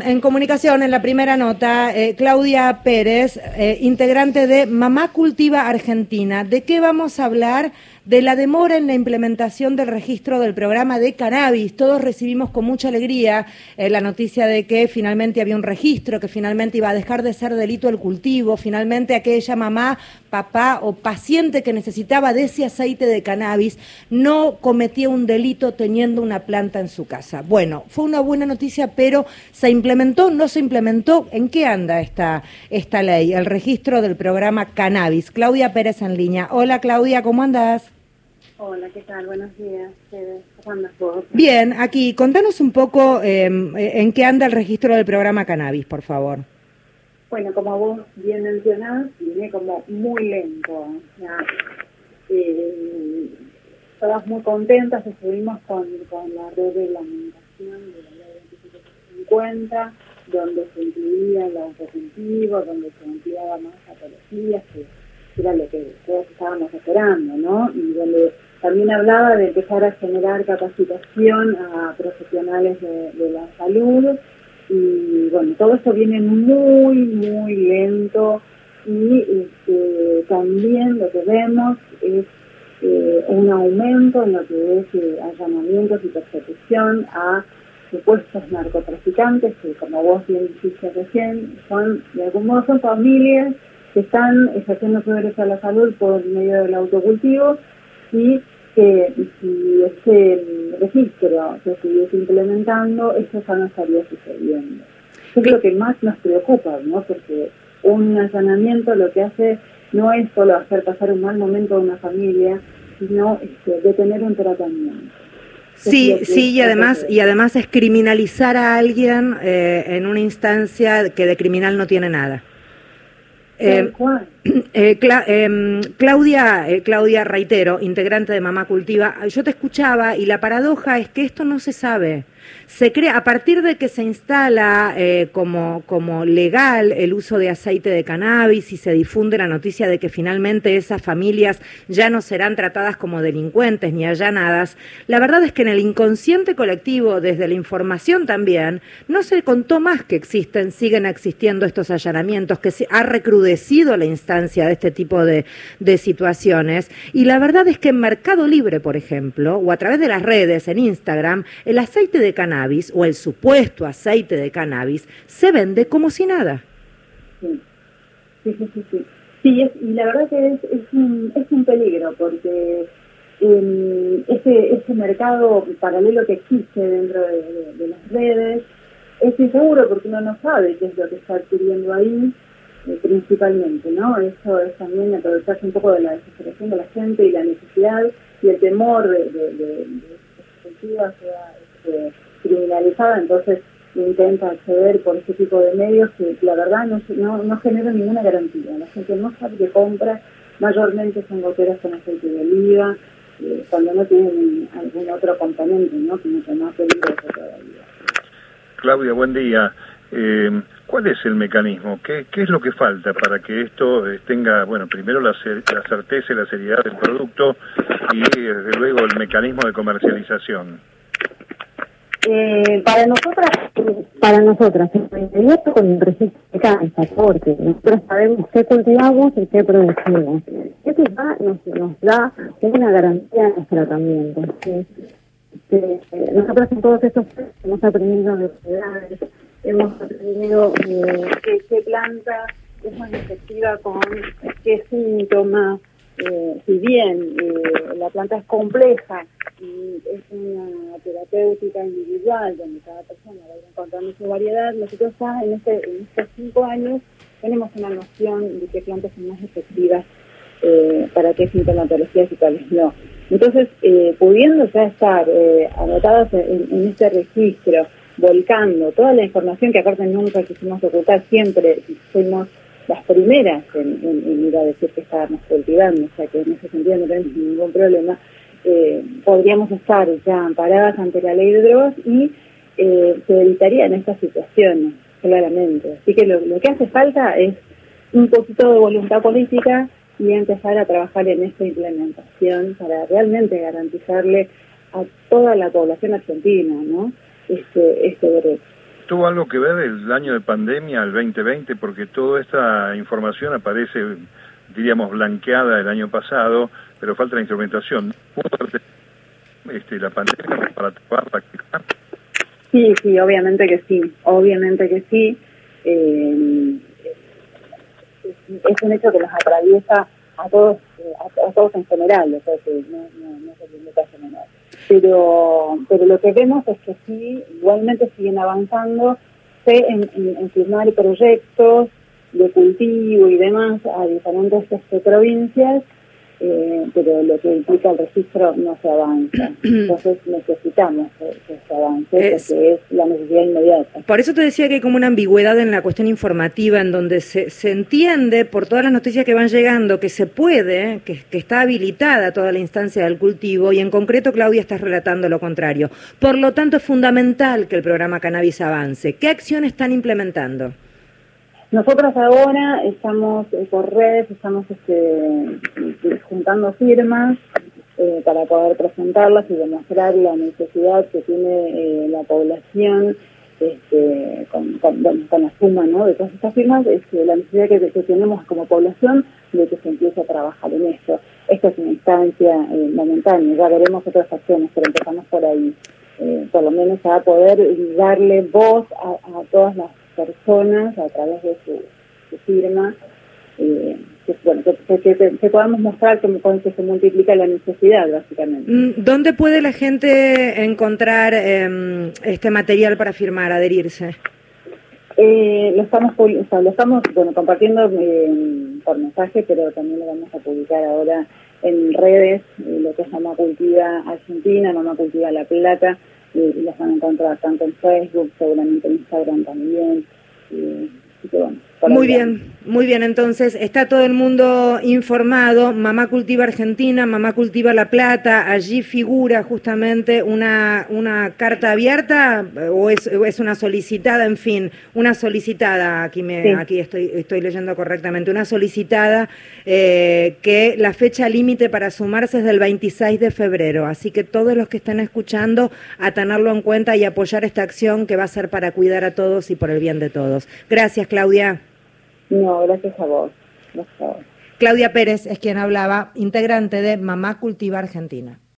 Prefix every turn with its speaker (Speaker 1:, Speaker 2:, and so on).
Speaker 1: en comunicación, en la primera nota, Claudia Pérez, integrante de Mamá Cultiva Argentina. ¿De qué vamos a hablar? De la demora en la implementación del registro del programa de cannabis. Todos recibimos con mucha alegría la noticia de que finalmente había un registro, que finalmente iba a dejar de ser delito el cultivo, finalmente aquella mamá, papá o paciente que necesitaba de ese aceite de cannabis no cometía un delito teniendo una planta en su casa. Bueno, fue una buena noticia, pero ¿se implementó? ¿No se implementó? ¿En qué anda esta ley? El registro del programa cannabis. Claudia Pérez en línea. Hola Claudia, ¿cómo andás?
Speaker 2: Hola, ¿qué tal? Buenos días. ¿Cómo andas vos?
Speaker 1: Bien, aquí, contanos un poco en qué anda el registro del programa cannabis, por favor.
Speaker 2: Bueno, como vos bien mencionás, viene como muy lento. O sea, todas muy contentas, estuvimos con la reglamentación de la ley 2550, donde se incluía el autocultivo, donde se ampliaba más patologías, que era lo que todos estábamos esperando, ¿no? Y donde también hablaba de empezar a generar capacitación a profesionales de la salud. Y bueno, todo esto viene muy, muy lento y también lo que vemos es un aumento en lo que es allanamientos y persecución a supuestos narcotraficantes que, como vos bien dijiste recién, de algún modo son familias que están ejerciendo su derecho a la salud por medio del autocultivo y que si este registro se siguiese implementando, eso ya no estaría sucediendo. Es lo que más nos preocupa, ¿no? Porque un allanamiento lo que hace no es solo hacer pasar un mal momento a una familia, sino detener un tratamiento.
Speaker 1: Sí, y además es criminalizar a alguien en una instancia que de criminal no tiene nada. Claudia, reitero, integrante de Mamá Cultiva, yo te escuchaba y la paradoja es que esto no se sabe. Se crea, a partir de que se instala como legal el uso de aceite de cannabis y se difunde la noticia de que finalmente esas familias ya no serán tratadas como delincuentes ni allanadas, la verdad es que en el inconsciente colectivo, desde la información también, no se contó más que siguen existiendo estos allanamientos, que se ha recrudecido la instancia de este tipo de situaciones. Y la verdad es que en Mercado Libre, por ejemplo, o a través de las redes, en Instagram, el aceite de cannabis o el supuesto aceite de cannabis se vende como si nada.
Speaker 2: Sí, y la verdad que es un peligro porque ese mercado paralelo que existe dentro de las redes es inseguro porque uno no sabe qué es lo que está adquiriendo ahí principalmente, ¿no? Eso es también aprovecharse un poco de la desesperación de la gente y la necesidad y el temor de que la cultiva sea criminalizada, entonces intenta acceder por este tipo de medios que la verdad no generan ninguna garantía. La gente no sabe que compra, mayormente son goteras con aceite de oliva, cuando no tienen algún otro componente, ¿no? Que no peligroso todavía.
Speaker 3: Claudia, buen día. ¿Cuál es el mecanismo? ¿Qué es lo que falta para que esto tenga, bueno, primero la certeza y la seriedad del producto y desde luego el mecanismo de comercialización?
Speaker 2: Para nosotras, esto con el registro de casa, porque nosotros sabemos qué cultivamos y qué producimos. Eso nos da una garantía de nuestro tratamiento. Nosotros en todos estos años hemos aprendido de variedades, hemos aprendido qué planta es más efectiva con qué síntomas. Si bien la planta es compleja y es una terapéutica individual donde cada persona va a ir encontrando su variedad, nosotros ya en estos 5 años tenemos una noción de qué plantas son más efectivas para qué sintomatologías y cuáles no. Entonces, pudiendo ya estar anotadas en este registro, volcando toda la información que aparte nunca quisimos ocultar, siempre fuimos las primeras en ir a decir que estábamos cultivando, o sea que en ese sentido no tenemos ningún problema, podríamos estar ya amparadas ante la ley de drogas y se evitarían estas situaciones, claramente. Así que lo que hace falta es un poquito de voluntad política y empezar a trabajar en esta implementación para realmente garantizarle a toda la población argentina, ¿no? este derecho.
Speaker 3: ¿tuvo algo que ver el año de pandemia, el 2020? Porque toda esta información aparece, diríamos, blanqueada el año pasado, pero falta la instrumentación. ¿Pudo haber la pandemia para practicar?
Speaker 2: Sí, sí, obviamente que sí, es un hecho que nos atraviesa a todos en general, o sea que no se limita a menor. Pero lo que vemos es que sí, igualmente siguen avanzando en firmar proyectos de cultivo y demás a diferentes provincias, pero lo que implica el registro no se avanza. Entonces necesitamos que se avance, porque es la necesidad inmediata.
Speaker 1: Por eso te decía que hay como una ambigüedad en la cuestión informativa, en donde se entiende por todas las noticias que van llegando que se puede, que está habilitada toda la instancia del cultivo, y en concreto, Claudia, estás relatando lo contrario. Por lo tanto, es fundamental que el programa Cannabis avance. ¿Qué acciones están implementando?
Speaker 2: Nosotros ahora estamos por redes, estamos juntando firmas para poder presentarlas y demostrar la necesidad que tiene la población con la suma, ¿no?, de todas estas firmas, la necesidad que tenemos como población de que se empiece a trabajar en esto. Esta es una instancia momentánea, ya veremos otras acciones, pero empezamos por ahí, por lo menos a poder darle voz a todas las personas a través de su firma, que podamos mostrar que se multiplica la necesidad, básicamente.
Speaker 1: ¿Dónde puede la gente encontrar este material para firmar, adherirse?
Speaker 2: Lo estamos compartiendo por mensaje, pero también lo vamos a publicar ahora en redes, lo que es Mamá Cultiva Argentina, Mamá Cultiva La Plata, y las van a encontrar tanto en Facebook, seguramente en Instagram también. Así que bueno,
Speaker 1: muy bien, entonces está todo el mundo informado. Mamá Cultiva Argentina, Mamá Cultiva La Plata, allí figura justamente una carta abierta o es una solicitada, en fin, una solicitada, aquí estoy leyendo correctamente, una solicitada que la fecha límite para sumarse es del 26 de febrero, así que todos los que estén escuchando a tenerlo en cuenta y apoyar esta acción que va a ser para cuidar a todos y por el bien de todos. Gracias, Claudia.
Speaker 2: No, gracias a vos.
Speaker 1: Claudia Pérez es quien hablaba, integrante de Mamá Cultiva Argentina.